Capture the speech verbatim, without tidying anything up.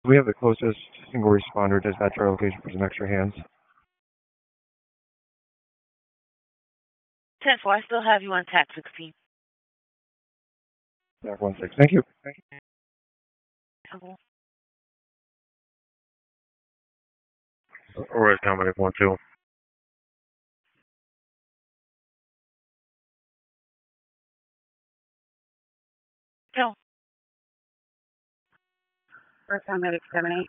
We have the closest single responder dispatch our location for some extra hands. ten four, I still have you on TAC sixteen. TAC one six. Thank you. Thank you. Or is Dominic one two? No. First time medic seven eight.